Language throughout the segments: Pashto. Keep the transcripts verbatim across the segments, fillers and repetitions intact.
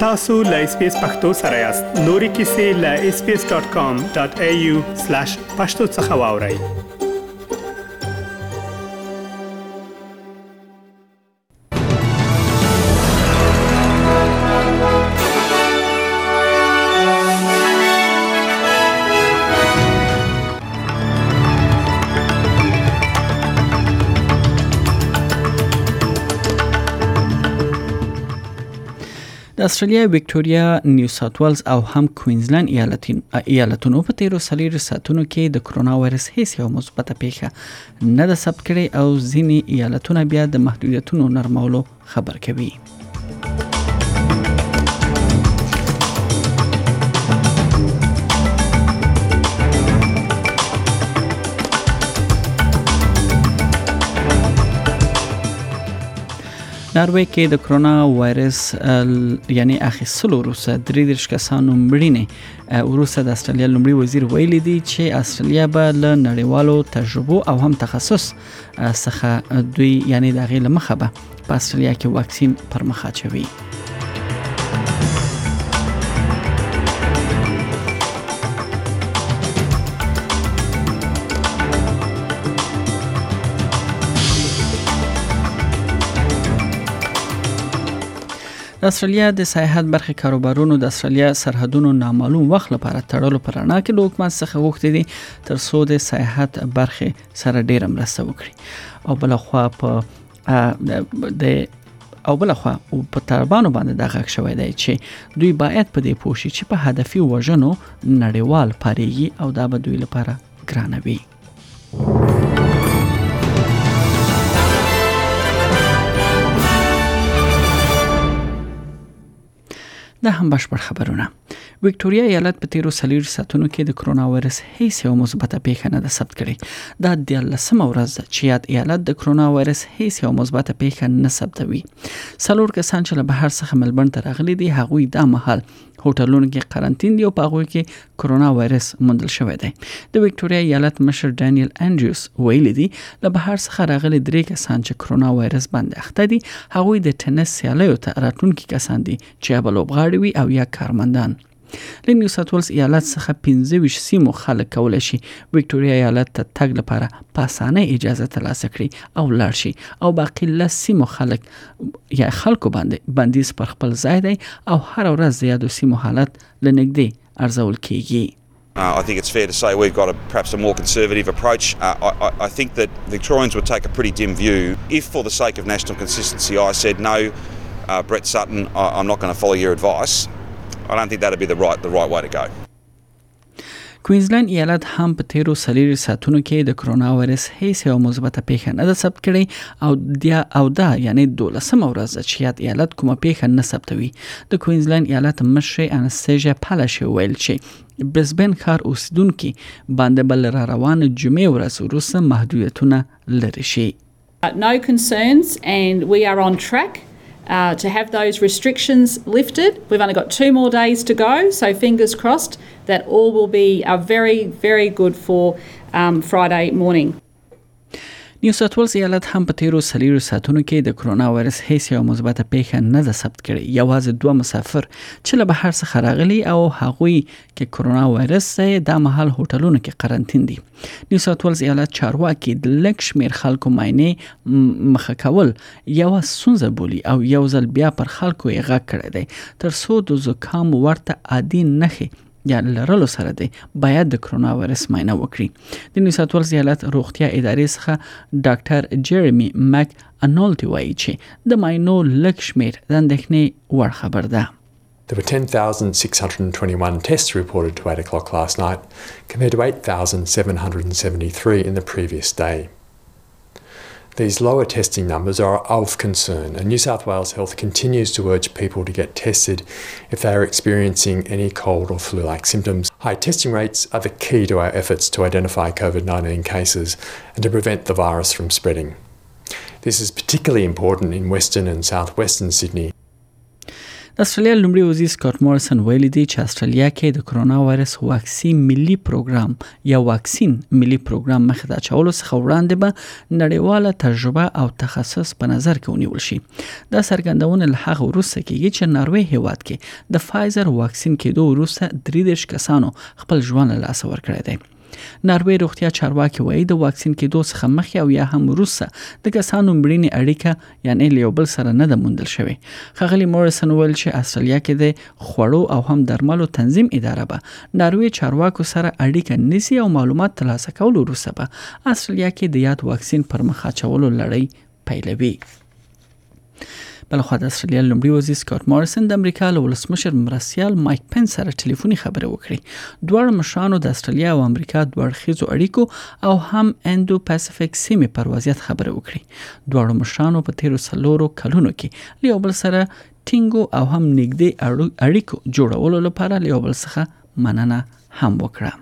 tasu.lspacepakhtosarayast. Nori kisi la s p s dot com dot a u slash pashto tsakhawaurai. د استرالیا وکټوريا، نیو ساوث ویلز او هم کوینزلند ایالتونو په تیرو څلورو ساعتونو کې د کرونا وایرس هیڅ یو مثبته پیښه نه ده ثبت کړې او ځینې ایالتونه بیا د محدودیتونو نرمولو خبر کوي. ناروې کې د کرونا وایرس یعنی اخیستلو وروسته درې دېرش کسانو مړینې وروسته د استرالیا لومړي وزیر ویلي دی چې استرالیا به له نړیوالو تجربو او هم تخصص څخه دوی یعنی د هغې له مخه به په استرالیا کې واکسین پر مخ اچوي. د استرالیا د سیاحت برخې کاروبارونو د استرالیا سرحدونو نامعلوم وخت لپاره تړلو پر اړه کې د حکومت څخه غوښتي دي تر څو د سیاحت برخې سره ډېر مرسته وکړي او بلخوا په د او بلخوا په طالبانو باندې د غږ شوی دی چې دوی باید په دې پوه شي چې په هدفي وژنو نړیوال پارېږي او دا به دوی لپاره ګرانه وي. دا هم بشپړ خبرونه. وکټوريا ایالت په تیرو څلورو ساعتونو کې د کرونا وایرس هیڅ یو مثبته پیښه نه ده ثبت کړې. دا د دیارلسمه ورځ ده چې یاد ایالت د کرونا وایرس هیڅ یو مثبته پیښه نه ثبتوي. څلور کسان چې له بهر څخه ملبورن ته راغلي دي هغوی دا مهال هوټلونو کې قرنټین دي او په هغوی کې کرونا وایرس موندل شوی دی. د وکټوريا ایالت مشر ډانیل انډریوس ویلي دي له بهر څخه راغلي درې کسان چې کرونا وایرس باندې اخته دي هغوی د ټینس سیالیو ته راتلونکي کسان دي چې یا به لوبغاړي وي او یا کارمندان. له نیو ساوث ویلز ایالت څخه پنځه ویشت سیمو خلک کولی شي وکټوريا ایالت ته تګ لپاره په اسانۍ اجازه ترلاسه کړي او لاړ شي او باقي لس سیمو خلک یا خلکو باندې بندیز پر خپل ځای دی او هر ورځ د یادو سیمو حالت له نږدې ارزول کیږي. Uh, I think it's fair to say we've got a, perhaps a more conservative approach. Uh, I, I think that Victorians would take a pretty dim view if, for the sake of national consistency, I said, no, uh, Brett Sutton, I, I'm not going to follow your advice. I don't think that'd be the right the right way to go. کوینزلند ایالت هم په تیرو څلورو ساعتونو کې د کرونا وایرس هیڅ یو مثبته پیښه نه ده ثبت کړې او دا او دا یعنی دولسمه ورځ چې یاد ایالت کومه پیښه نه ثبتوي. د کوینزلند ایالت مشر انستیژیا پالاش ویل چې برزبن ښار اوسیدونکو باندې بل را روان جمعې ورځ وروسته محدودیتونه لري شي. No concerns and we are on track Uh, to have those restrictions lifted. We've only got two more days to go, so fingers crossed that all will be uh, very, very good for um, Friday morning. نیو ساوث ویلز ایالت هم په تیرو څلورو ساعتونو کې د کرونا وایرس هیڅ یو مثبته پیښه نه ده ثبت کړې. یوازې دوه مسافر چې له بهر څخه راغلي او هغوی کې کرونا وایرس یې دا مهال هوټلونو کې قرنټین دي. نیو ساوث ویلز ایالت چارواکي د لږ شمېر خلکو معاینې مخه کول یوه ستونزه بولي او یو ځل بیا پر خلکو یې غږ کړی دی تر څو د زکام ورته عادي نښې یا لرلو سره دی باید د کرونا وایرس معاینه وکړي. د نیو ساوث ویلز ایالت روغتیا ادارې څخه ډاکټر جیرمی مک انولټي وایي چې د معاینو لږ شمېر د اندېښنې وړ خبر ده. There were ten thousand six hundred twenty-one tests reported to eight o'clock last night compared to eight thousand seven hundred seventy-three in the previous day. These lower testing numbers are of concern, and New South Wales Health continues to urge people to get tested if they are experiencing any cold or flu-like symptoms. High testing rates are the key to our efforts to identify COVID nineteen cases and to prevent the virus from spreading. This is particularly important in Western and South Western Sydney. د استرالیا لومړي وزیر سکاټ مورسن ویلي دی چې استرالیا کې د کرونا وایرس واکسین ملي پروګرام یا واکسین ملي پروګرام مخه د چولو څخه وړاندې به نړیواله تجربه او تخصص په نظر کې ونیول شي. دا څرګندونه له هغه وروسته کېږي چې ناروې هیواد کې د فایزر واکسین کېدو وروسته درې دېرش کسانو خپل ژوند له لاسه ورکړی دی. ناروې روغتیا چارواکي وایي د واکسین کېدو څخه مخکې او یا هم وروسته د کسانو مړینې اړیکه یعنی له یو بل سره نه ده موندل شوې. ښاغلي مورسن ویل چې استرالیا کې د خوړو او هم درملو تنظیم اداره به ناروې چارواکو سره اړیکه نیسي او معلومات ترلاسه کولو وروسته به استرالیا کې د یاد واکسین پر مخ اچولو لړۍ پیلوي. بلخوا د استرالیا لومړي وزیر سکاټ مورسن د امریکا له ولسمشر مرستیال مایک پنس سره ټلیفوني خبرې وکړې. دواړه مشرانو د استرالیا او امریکا د اړخیزو اړیکو او هم اندو پاسفیک سیمې پر وضعیت خبرې وکړې. دواړو مشرانو په تیرو څلورو کلونو کې له یو بل سره ټینګو او هم نږدې اړیکو جوړولو لپاره له یو بل څخه مننه هم وکړه.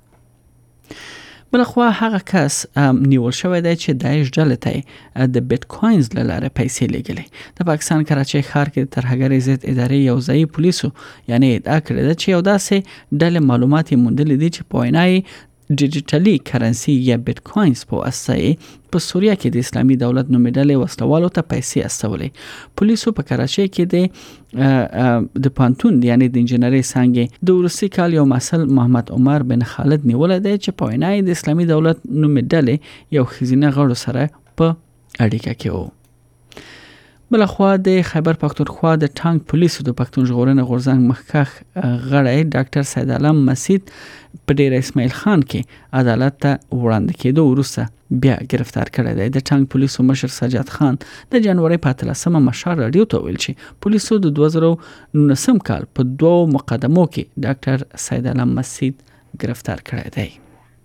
بلخوا هغه کس نیول شوی دی چې داعش ډلې ته د بیت کوینز له لارې پیسې لېږلې. د پاکستان کراچۍ ښار کې د ترهګرۍ ضد ادارې یو ځایي پولیسو یعنی ادعا کړې ده چې یو داسې ډلې معلومات یې موندلي دي چې په وینا یې ډیجیټلي کرنسي یا بیت کوینز په واسطه په سوریه کې د اسلامي دولت نومې ډلې وسلوالو ته پیسې استولې. پولیسو په کراچۍ کې د د پانتون یعنی د انجنیري څانګې د وروستي کال یو مسل محمد عمر بن خالد نیولای دی چې په وینا د اسلامي دولت نومې ډلې یو خزینه غړو سره په اړیکه کې وو. بلخوا د خیبر پختونخوا د ټانک پولیسو د پښتون ژغورنې غورځنګ مخکښ غړی ډاکټر سید علم مسید په ډیر اسماعیل خان کې عدالت ته وړاندې کېدو وروسته بیا گرفتار کړی دی. د ټانک پولیسو مشر سجاد خان د جنوري په اتلسمه مشال راډیو ته ویل چې پولیسو د دوه زره نولسم کال په دوو مقدمو کې ډاکټر سید علم مسید گرفتار کړی دی.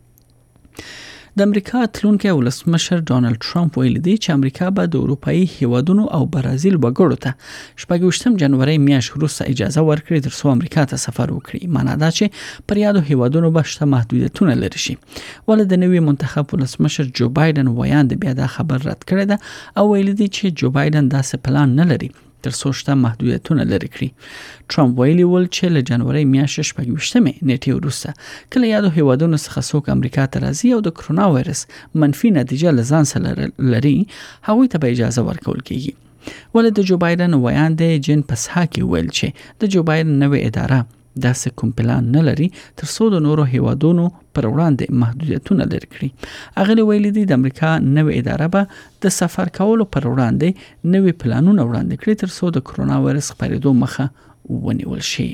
د امریکا تلونکي ولسمشر ډانلډ ټرمپ ویلي دی چې امریکا به د اروپאי هیوادونو او برازیل وګړو ته شپږ جنوري میاشت وروسته اجازه ورکړي ترڅو امریکا ته سفر وکړي. معنا دا چې پر یادو هیوادونو به شته محدودیتونه لري شي. ولې د نوي منتخب ولسمشر جو بایدن ویاند بیا دا خبر رد کړی ده او ویلي دی چې جو بایدن داسې پلان نه لري ترڅو شته محدودیتونه لري کړي. ټرمپ ویلي ول چې له جنوري میاشتې شپږ نیټې وروسته کله یادو هیوادونو څخه څوک امریکا ته راځي او د کرونا وایرس منفي نتیجه له ځان سره لري هغوی ته به اجازه ورکول کیږي. ولې د جو بایدن ویاند جین پساکي ویل چې د جو بایدن نوې اداره داسې کوم پلان نه لري ترڅو د نورو هیوادونو پر وړاندې محدودیتونه لري کړي. هغه ویلي دی د امریکا نوې اداره به د سفر کولو پر وړاندې نوې پلانونه وړاندې کړي ترڅو د کرونا وایرس خپرېدو مخه ونیول شي.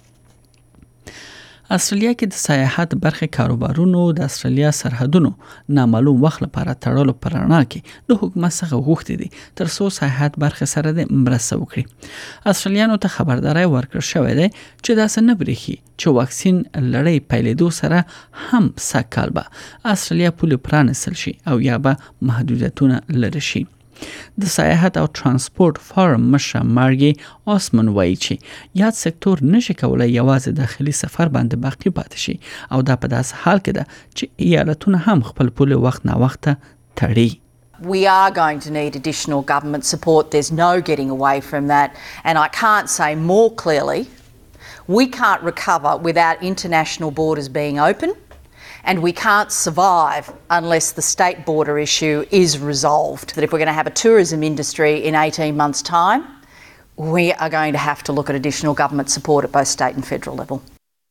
استرالیا کې د سیاحت برخه کاروبارونو د استرالیا سرحدونو نامعلوم وخت لپاره تړلو پر رڼا کې د حکومت څخه غوښتي دي ترڅو سیاحت برخه سره د مرسته وکړي. استرالیانو ته خبرداري ورکړل شوې ده چې دا څه نه بریخي چې واکسین لړۍ پیلېدو سره هم سکهال به استرالیا پول پرانستل شي او یا به محدودیتونه لري شي. د سیاحت او ترانسپورت فارم مشر مارګي آسمن وایي چې یاد سکتور نشي کولای یوازې داخلي سفر باندې باقی پاتې شي او دا په داسې حال کې ده چې ایالتونه هم خپل پول وخت نه وخت تړي. We are going to need additional government support. There's no getting away from that. And I can't say more clearly, we can't recover without international borders being open. And we can't survive unless the state border issue is resolved. That if we're going to have a tourism industry in eighteen months' time, we are going to have to look at additional government support at both state and federal level.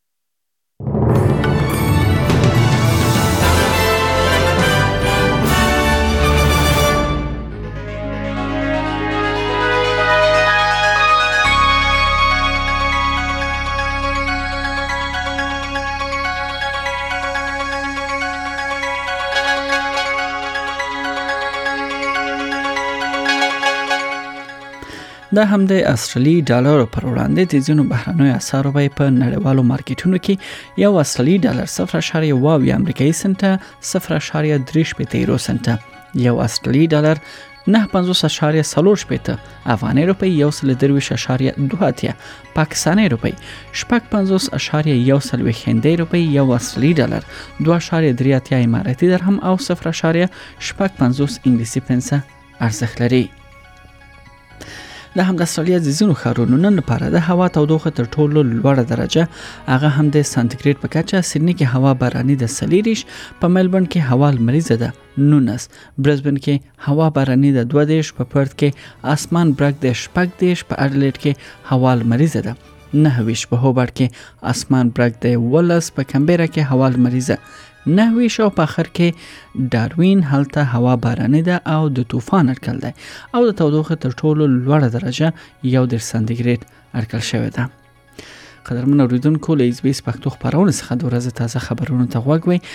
دا هم د استرالی ډالر پر وړاندې د ځینو بهرنیو اسعارو بیې په نړیوالو مارکیټونو کې یو استرالی ډالر صفر اعشاریه اوه اویا امریکایي سنټه صفر اعشاریه درې شپېته یورو سنټه، یو استرالی ډالر نه پنځوس اعشاریه څلور شپېته افغاني روپۍ، یو سل درویشت اعشاریه دوه اتیا پاکستاني روپۍ، شپږ پنځوس اعشاریه یو څلوېښت هندۍ روپۍ، یو استرالی ډالر دوه اعشاریه درې اتیا اماراتي درهم او صفر اعشاریه شپږ پنځوس انګلیسي پنسه ارزښت لري. د هم د استرالیا د ځینو ښارونو نن لپاره د هوا تودوخه تر ټولو لوړه درجه هغه هم د سانتیګریډ په کچه سیدنی کې هوا باراني د سلیریش، په ملبورن کې هوا لمریزه ده نونس، برزبن کې هوا باراني د دوه دیش، په پرت کې اسمان برګ د شپږ دیش، په اډلیډ کې هوا لمریزه ده نه ویش، په هوبارت کې اسمان برګ د ولس، په کمبيرا کې هوا لمریزه نه ویش، او په اخر کې داروین هلته هوا باراني ده او د طوفان اټکل ده او د تودوخه تر ټولو لوړه درجه یو در سانتیګریډ اټکل شوی ده. قدرمن اوریدونکو له اس بي اس پښتو خبرونه څخه د ورځې تازه خبرونه ته غوږ وئ.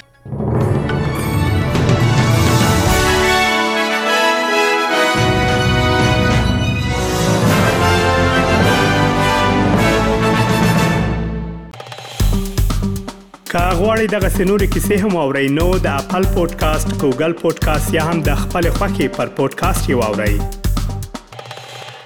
که غواړئ دغه سنوري کیسې هم اورئ نو د خپل پودکاسټ، ګوګل پودکاسټ یا هم د خپل خوښي پر پودکاسټ یو اورئ.